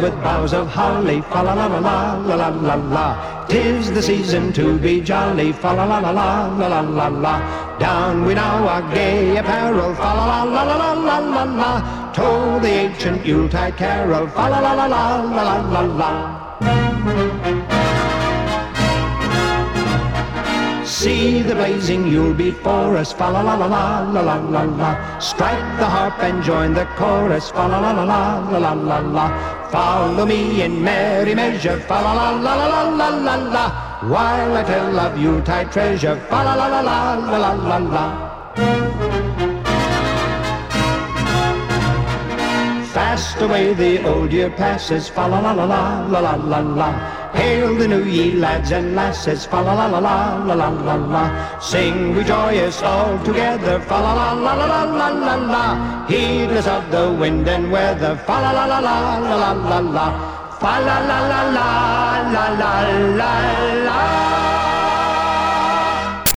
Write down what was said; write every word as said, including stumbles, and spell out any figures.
with boughs of holly, fa la la la la la la la la. 'Tis the season to be jolly, fa la la la la la la la la. Down we now our gay apparel, fa la la la la la la la la. Toll the ancient Yuletide carol, fa la la la la la la la la. See the blazing Yule before us, fa la la la la la la la la. Strike the harp and join the chorus, fa la la la la la la la la. Follow me in merry measure, fa la la la la la la la la. While I tell of Yuletide treasure, fa la la la la la la la la. Fast away the old year passes, fa la la la la la la la la. Hail the new ye lads and lasses, fa la la la la la la la la. Sing we joyous all together, fa la la la la la la la la. Heedless of the wind and weather, fa la la la la la la la la. Fa la la la la la la la.